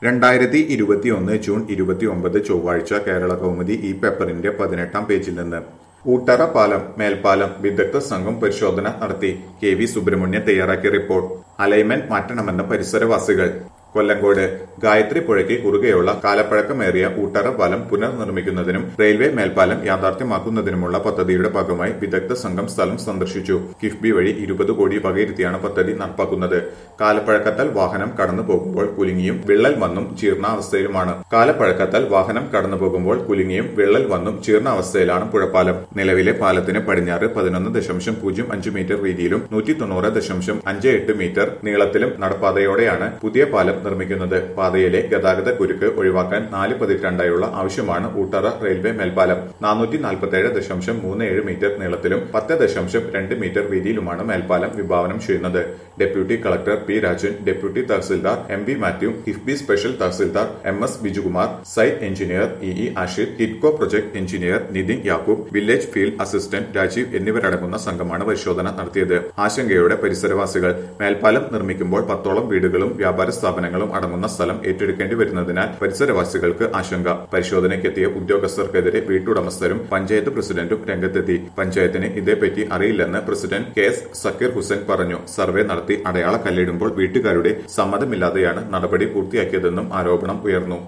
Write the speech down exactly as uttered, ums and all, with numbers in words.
രണ്ടായിരത്തി ഇരുപത്തിയൊന്ന് ജൂൺ ഇരുപത്തിയൊമ്പത് ചൊവ്വാഴ്ച കേരള കൗമുദി ഈ പേപ്പറിന്റെ പതിനെട്ടാം പേജിൽ നിന്ന് ഊട്ടറ പാലം മേൽപ്പാലം വിദഗ്ധ സംഘം പരിശോധന നടത്തി. കെ വി സുബ്രഹ്മണ്യൻ തയ്യാറാക്കിയ റിപ്പോർട്ട്. അലൈൻമെന്റ് മാറ്റണമെന്ന് പരിസരവാസികൾ. കൊല്ലങ്കോട് ഗായത്രി പുഴയ്ക്ക് കുറുകെയുള്ള കാലപ്പഴക്കമേറിയ ഊട്ടറ പാലം പുനർനിർമ്മിക്കുന്നതിനും റെയിൽവേ മേൽപ്പാലം യാഥാർത്ഥ്യമാക്കുന്നതിനുമുള്ള പദ്ധതിയുടെ ഭാഗമായി വിദഗ്ധ സംഘം സ്ഥലം സന്ദർശിച്ചു. കിഫ്ബി വഴി ഇരുപത് കോടി വകയിരുത്തിയാണ് പദ്ധതി നടപ്പാക്കുന്നത്. കാലപ്പഴക്കത്താൽ വാഹനം കടന്നു പോകുമ്പോൾ കുലുങ്ങിയും വിള്ളൽ വന്നും ജീർണാവസ്ഥയിലുമാണ്. കാലപ്പഴക്കത്താൽ വാഹനം കടന്നു പോകുമ്പോൾ കുലുങ്ങിയും വിള്ളൽ വന്നും ജീർണാവസ്ഥയിലാണ് പുഴപ്പാലം. നിലവിലെ പാലത്തിന് പടിഞ്ഞാറ് പതിനൊന്ന് ദശാംശം പൂജ്യം അഞ്ച് മീറ്റർ വീതിയിലും നൂറ്റി തൊണ്ണൂറ് ദശാംശം അഞ്ച് എട്ട് മീറ്റർ നീളത്തിലും നടപ്പാതയോടെയാണ് പുതിയ പാലം നിർമ്മിക്കുന്നത്. പാതയിലെ ഗതാഗത കുരുക്ക് ഒഴിവാക്കാൻ നാല് പതിറ്റാണ്ടായുള്ള ആവശ്യമാണ് ഊട്ടറ റെയിൽവേ മേൽപ്പാലം. നാനൂറ്റി നാൽപ്പത്തിയേഴ് ദശാംശം മൂന്ന് ഏഴ് മീറ്റർ നീളത്തിലും പത്ത് ദശാംശം രണ്ട് മീറ്റർ വീതിയിലുമാണ് മേൽപ്പാലം വിഭാവനം ചെയ്യുന്നത്. Deputy collector P Rajan, deputy tahsildar M V Mathew, KIIFB special tahsildar M S Bijukumar, site engineer E E Ashir, Hitco project engineer Nithin Yakub, village field assistant Rajeev എന്നിവരടങ്ങുന്ന സംഘമാണ് പരിശോധന നടത്തിയത്. ആശങ്കയോടെ പരിസരവാസികൾ. മേൽപ്പാലം നിർമ്മിക്കുമ്പോൾ പത്തോളം വീടുകളും വ്യാപാര സ്ഥാപനങ്ങളും അടങ്ങുന്ന സ്ഥലം ഏറ്റെടുക്കേണ്ടി വരുന്നതിനാൽ പരിസരവാസികൾക്ക് ആശങ്ക. പരിശോധനയ്ക്കെത്തിയ ഉദ്യോഗസ്ഥർക്കെതിരെ വീട്ടുടമസ്ഥരും പഞ്ചായത്ത് പ്രസിഡന്റും രംഗത്തെത്തി. പഞ്ചായത്തിന് ഇതേപ്പറ്റി അറിയില്ലെന്ന് president K S Sakir Hussain പറഞ്ഞു. സർവേ നടത്തി അടയാള കല്ലിടുമ്പോൾ വീട്ടുകാരുടെ സമ്മതമില്ലാതെയാണ് നടപടി പൂർത്തിയാക്കിയതെന്നും ആരോപണം ഉയർന്നു.